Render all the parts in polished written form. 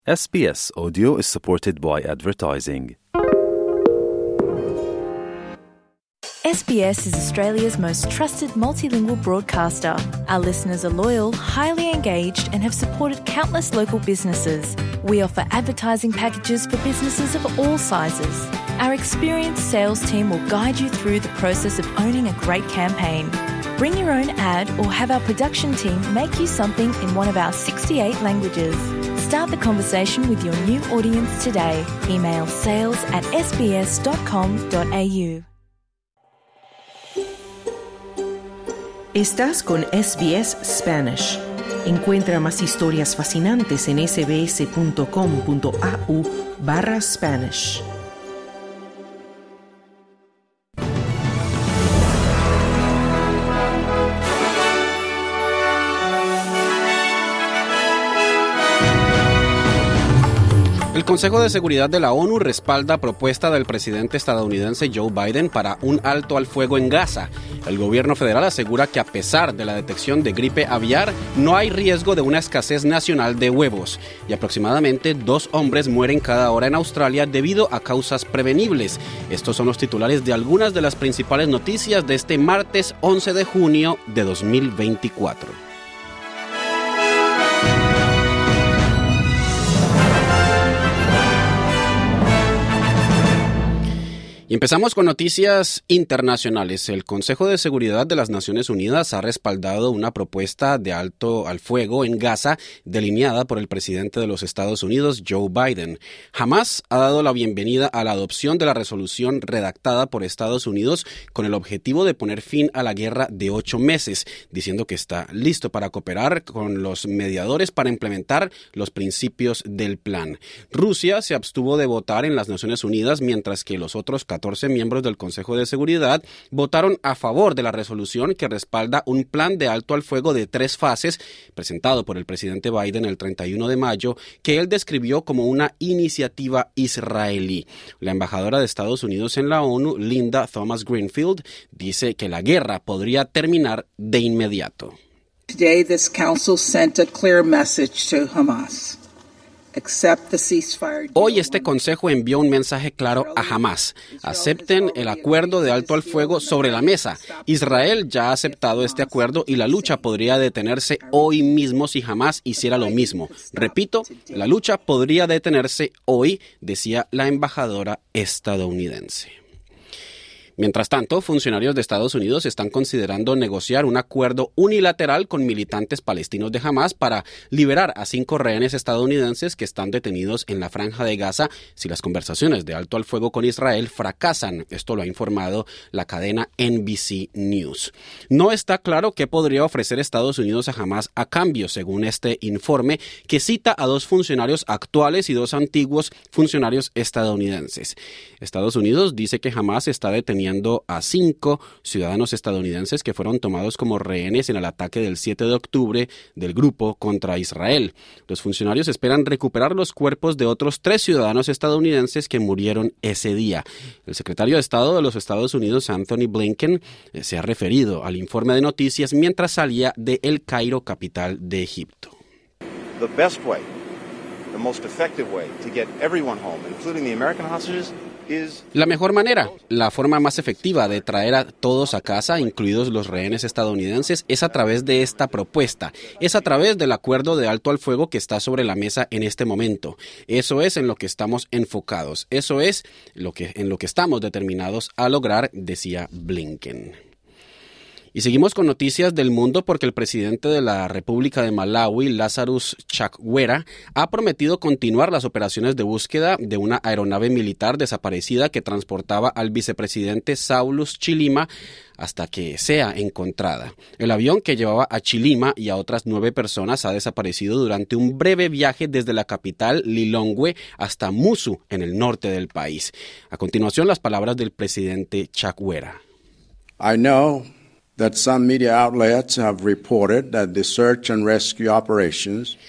SBS Audio is supported by advertising. SBS is Australia's most trusted multilingual broadcaster. Our listeners are loyal, highly engaged, and have supported countless local businesses. We offer advertising packages for businesses of all sizes. Our experienced sales team will guide you through the process of owning a great campaign. Bring your own ad or have our production team make you something in one of our 68 languages. Start the conversation with your new audience today. Email sales@sbs.com.au. Estás con SBS Spanish. Encuentra más historias fascinantes en sbs.com.au/Spanish. El Consejo de Seguridad de la ONU respalda propuesta del presidente estadounidense Joe Biden para un alto al fuego en Gaza. El gobierno federal asegura que a pesar de la detección de gripe aviar, no hay riesgo de una escasez nacional de huevos. Y aproximadamente 2 hombres mueren cada hora en Australia debido a causas prevenibles. Estos son los titulares de algunas de las principales noticias de este martes 11 de junio de 2024. Y empezamos con noticias internacionales. El Consejo de Seguridad de las Naciones Unidas ha respaldado una propuesta de alto al fuego en Gaza delineada por el presidente de los Estados Unidos, Joe Biden. Hamás ha dado la bienvenida a la adopción de la resolución redactada por Estados Unidos con el objetivo de poner fin a la guerra de 8 meses, diciendo que está listo para cooperar con los mediadores para implementar los principios del plan. Rusia se abstuvo de votar en las Naciones Unidas, mientras que los otros 14 miembros del Consejo de Seguridad votaron a favor de la resolución que respalda un plan de alto al fuego de 3 fases presentado por el presidente Biden el 31 de mayo, que él describió como una iniciativa israelí. La embajadora de Estados Unidos en la ONU, Linda Thomas-Greenfield, dice que la guerra podría terminar de inmediato. Today, this council sent a clear message to Hamas. Hoy este consejo envió un mensaje claro a Hamás. Acepten el acuerdo de alto al fuego sobre la mesa. Israel ya ha aceptado este acuerdo y la lucha podría detenerse hoy mismo si Hamás hiciera lo mismo. Repito, la lucha podría detenerse hoy, decía la embajadora estadounidense. Mientras tanto, funcionarios de Estados Unidos están considerando negociar un acuerdo unilateral con militantes palestinos de Hamás para liberar a 5 rehenes estadounidenses que están detenidos en la Franja de Gaza si las conversaciones de alto al fuego con Israel fracasan. Esto lo ha informado la cadena NBC News. No está claro qué podría ofrecer Estados Unidos a Hamás a cambio, según este informe, que cita a 2 funcionarios actuales y 2 antiguos funcionarios estadounidenses. Estados Unidos dice que Hamás está deteniendo a 5 ciudadanos estadounidenses que fueron tomados como rehenes en el ataque del 7 de octubre del grupo contra Israel. Los funcionarios esperan recuperar los cuerpos de otros 3 ciudadanos estadounidenses que murieron ese día. El secretario de Estado de los Estados Unidos, Anthony Blinken, se ha referido al informe de noticias mientras salía de El Cairo, capital de Egipto. The best way, the most effective way to get everyone home, including the American hostages, la mejor manera, la forma más efectiva de traer a todos a casa, incluidos los rehenes estadounidenses, es a través de esta propuesta. Es a través del acuerdo de alto al fuego que está sobre la mesa en este momento. Eso es en lo que estamos enfocados. Eso es en lo que estamos determinados a lograr, decía Blinken. Y seguimos con noticias del mundo porque el presidente de la República de Malawi, Lazarus Chakwera, ha prometido continuar las operaciones de búsqueda de una aeronave militar desaparecida que transportaba al vicepresidente Saulus Chilima hasta que sea encontrada. El avión que llevaba a Chilima y a otras 9 personas ha desaparecido durante un breve viaje desde la capital Lilongwe hasta Musu, en el norte del país. A continuación, las palabras del presidente Chakwera. I know that some media outlets have reported that the search and rescue operations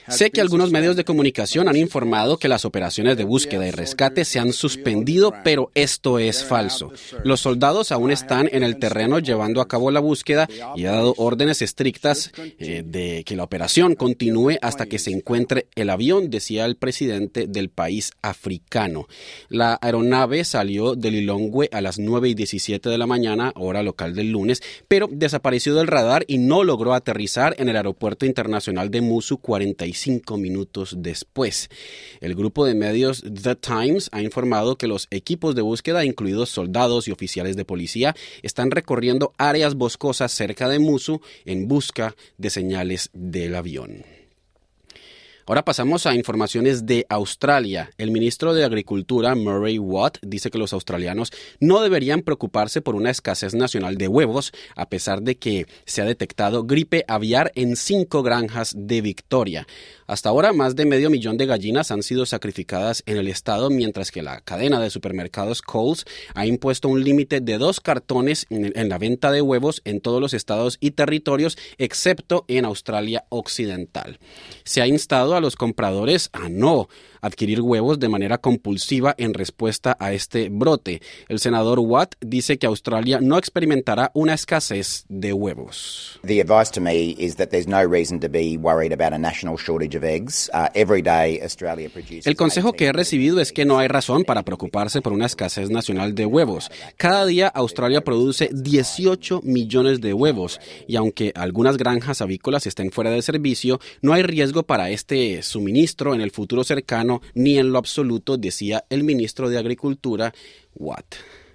Sé que algunos medios de comunicación han informado que las operaciones de búsqueda y rescate se han suspendido, pero esto es falso. Los soldados aún están en el terreno llevando a cabo la búsqueda y ha dado órdenes estrictas de que la operación continúe hasta que se encuentre el avión, decía el presidente del país africano. La aeronave salió de Lilongwe a las 9:17 de la mañana, hora local del lunes, pero desapareció del radar y no logró aterrizar en el aeropuerto internacional de Musu 45 minutos después. El grupo de medios The Times ha informado que los equipos de búsqueda, incluidos soldados y oficiales de policía, están recorriendo áreas boscosas cerca de Musu en busca de señales del avión. Ahora pasamos a informaciones de Australia. El ministro de Agricultura, Murray Watt, dice que los australianos no deberían preocuparse por una escasez nacional de huevos, a pesar de que se ha detectado gripe aviar en 5 granjas de Victoria. Hasta ahora, más de 500,000 de gallinas han sido sacrificadas en el estado, mientras que la cadena de supermercados Coles ha impuesto un límite de 2 cartones en la venta de huevos en todos los estados y territorios, excepto en Australia Occidental. Se ha instado a los compradores a no adquirir huevos de manera compulsiva en respuesta a este brote. El senador Watt dice que Australia no experimentará una escasez de huevos. The advice to me is that there's no reason to be worried about a national shortage of eggs. Every day Australia produces. El consejo que he recibido es que no hay razón para preocuparse por una escasez nacional de huevos. Cada día Australia produce 18 millones de huevos y aunque algunas granjas avícolas estén fuera de servicio, no hay riesgo para este suministro en el futuro cercano ni en lo absoluto, decía el ministro de Agricultura, Watt.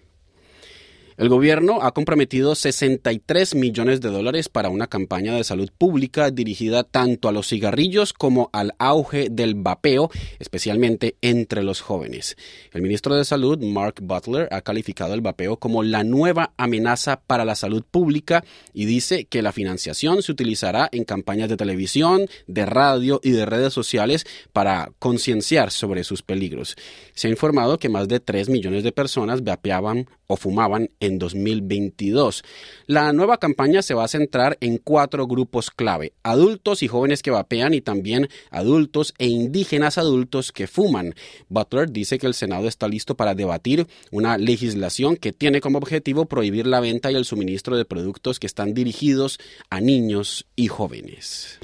El gobierno ha comprometido $63 millones para una campaña de salud pública dirigida tanto a los cigarrillos como al auge del vapeo, especialmente entre los jóvenes. El ministro de Salud, Mark Butler, ha calificado el vapeo como la nueva amenaza para la salud pública y dice que la financiación se utilizará en campañas de televisión, de radio y de redes sociales para concienciar sobre sus peligros. Se ha informado que más de 3 millones de personas vapeaban o fumaban en 2022. La nueva campaña se va a centrar en 4 grupos clave: adultos y jóvenes que vapean y también adultos e indígenas adultos que fuman. Butler dice que el Senado está listo para debatir una legislación que tiene como objetivo prohibir la venta y el suministro de productos que están dirigidos a niños y jóvenes.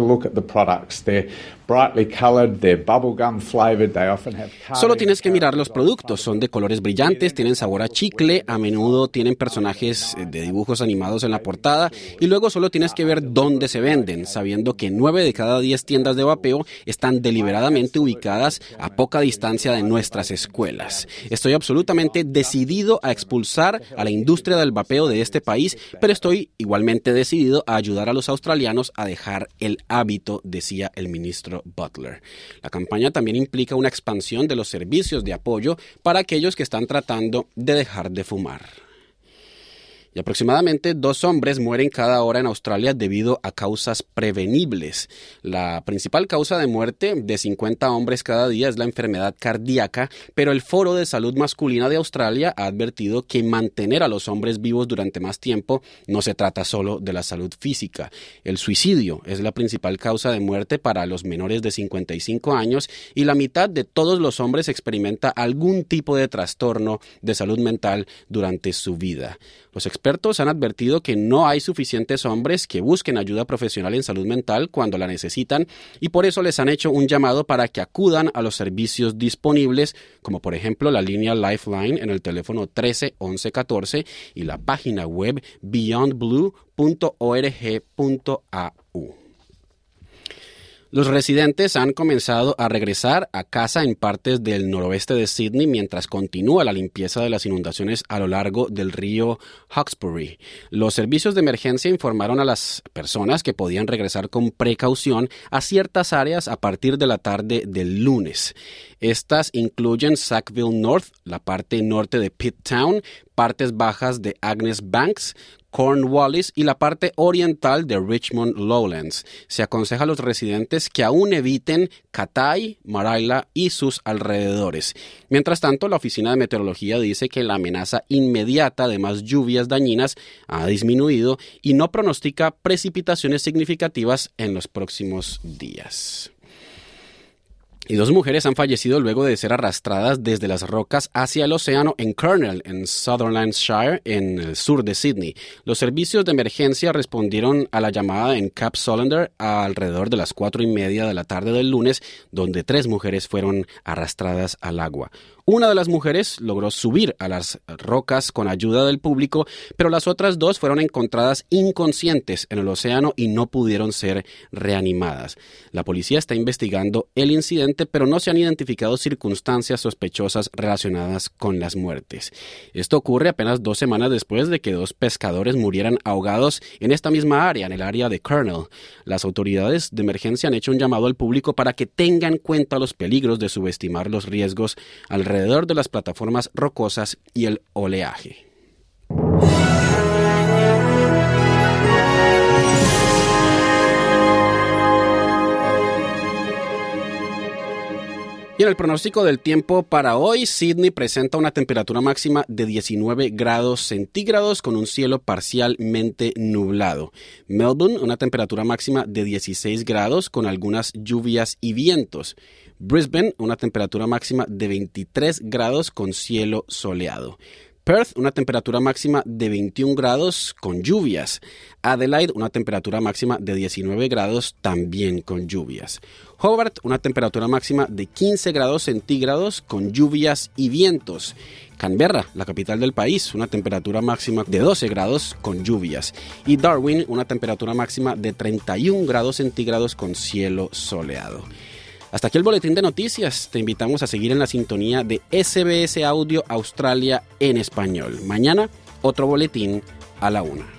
Solo tienes que mirar los productos. Son de colores brillantes, tienen sabor a chicle, a menudo tienen personajes de dibujos animados en la portada y luego solo tienes que ver dónde se venden, sabiendo que 9 de cada 10 tiendas de vapeo están deliberadamente ubicadas a poca distancia de nuestras escuelas. Estoy absolutamente decidido a expulsar a la industria del vapeo de este país, pero estoy igualmente decidido a ayudar a los australianos a dejar el hábito, decía el ministro Butler. La campaña también implica una expansión de los servicios de apoyo para aquellos que están tratando de dejar de fumar. Y aproximadamente 2 hombres mueren cada hora en Australia debido a causas prevenibles. La principal causa de muerte de 50 hombres cada día es la enfermedad cardíaca, pero el Foro de Salud Masculina de Australia ha advertido que mantener a los hombres vivos durante más tiempo no se trata solo de la salud física. El suicidio es la principal causa de muerte para los menores de 55 años y la mitad de todos los hombres experimenta algún tipo de trastorno de salud mental durante su vida. Los expertos han advertido que no hay suficientes hombres que busquen ayuda profesional en salud mental cuando la necesitan y por eso les han hecho un llamado para que acudan a los servicios disponibles, como por ejemplo la línea Lifeline en el teléfono 13 11 14 y la página web beyondblue.org.au. Los residentes han comenzado a regresar a casa en partes del noroeste de Sydney mientras continúa la limpieza de las inundaciones a lo largo del río Hawkesbury. Los servicios de emergencia informaron a las personas que podían regresar con precaución a ciertas áreas a partir de la tarde del lunes. Estas incluyen Sackville North, la parte norte de Pitt Town, partes bajas de Agnes Banks, Cornwallis y la parte oriental de Richmond Lowlands. Se aconseja a los residentes que aún eviten Cathay, Maraila y sus alrededores. Mientras tanto, la Oficina de Meteorología dice que la amenaza inmediata de más lluvias dañinas ha disminuido y no pronostica precipitaciones significativas en los próximos días. Y 2 mujeres han fallecido luego de ser arrastradas desde las rocas hacia el océano en Kurnell, en Sutherlandshire, en el sur de Sydney. Los servicios de emergencia respondieron a la llamada en Cap Solander alrededor de las 4:30 de la tarde del lunes, donde 3 mujeres fueron arrastradas al agua. Una de las mujeres logró subir a las rocas con ayuda del público, pero las otras 2 fueron encontradas inconscientes en el océano y no pudieron ser reanimadas. La policía está investigando el incidente, pero no se han identificado circunstancias sospechosas relacionadas con las muertes. Esto ocurre apenas 2 semanas después de que 2 pescadores murieran ahogados en esta misma área, en el área de Kurnell. Las autoridades de emergencia han hecho un llamado al público para que tenga en cuenta los peligros de subestimar los riesgos alrededor de las plataformas rocosas y el oleaje. Y en el pronóstico del tiempo para hoy, Sydney presenta una temperatura máxima de 19 grados centígrados con un cielo parcialmente nublado. Melbourne, una temperatura máxima de 16 grados con algunas lluvias y vientos. Brisbane, una temperatura máxima de 23 grados con cielo soleado. Perth, una temperatura máxima de 21 grados con lluvias. Adelaide, una temperatura máxima de 19 grados también con lluvias. Hobart, una temperatura máxima de 15 grados centígrados con lluvias y vientos. Canberra, la capital del país, una temperatura máxima de 12 grados con lluvias. Y Darwin, una temperatura máxima de 31 grados centígrados con cielo soleado. Hasta aquí el boletín de noticias. Te invitamos a seguir en la sintonía de SBS Audio Australia en español. Mañana, otro boletín a la 1.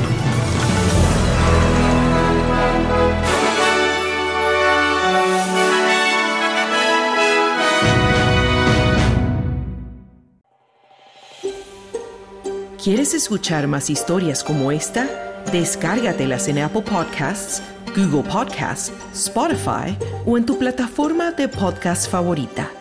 ¿Quieres escuchar más historias como esta? Descárgatelas en Apple Podcasts, Google Podcasts, Spotify o en tu plataforma de podcast favorita.